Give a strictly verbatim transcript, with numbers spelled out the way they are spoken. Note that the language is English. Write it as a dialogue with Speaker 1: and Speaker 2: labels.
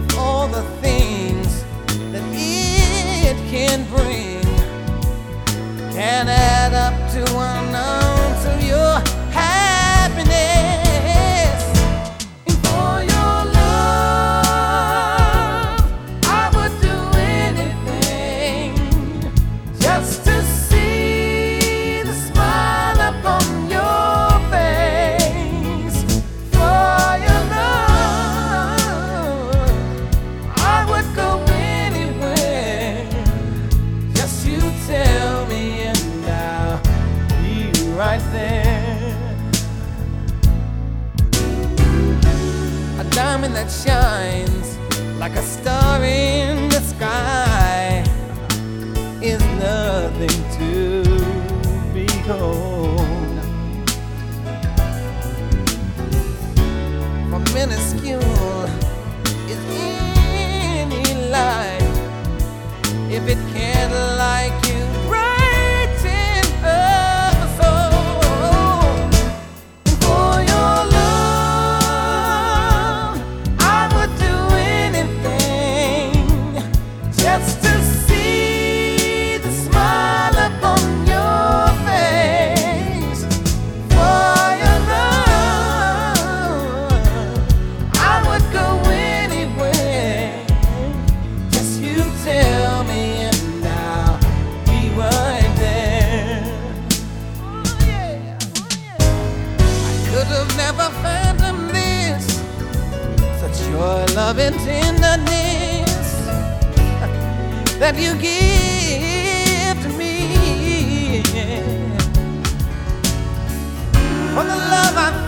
Speaker 1: if all the things that it can bring can add up to one ounce of your happiness. And for your love, I would do anything just to see the smile upon your face. For your love, I would go anywhere. Just you tell me and I'll be right there. A diamond that shines like a star in the sky is nothing to behold. For minuscule is any life if it can't like you brighten up the soul. And for your love, I would do anything just to see the smile upon your face. For your love, I would go anywhere. Just you tell me and I'll be right there. Oh yeah, oh yeah. I could have never fathomed this, such your love and tenderness that you give to me. For the love I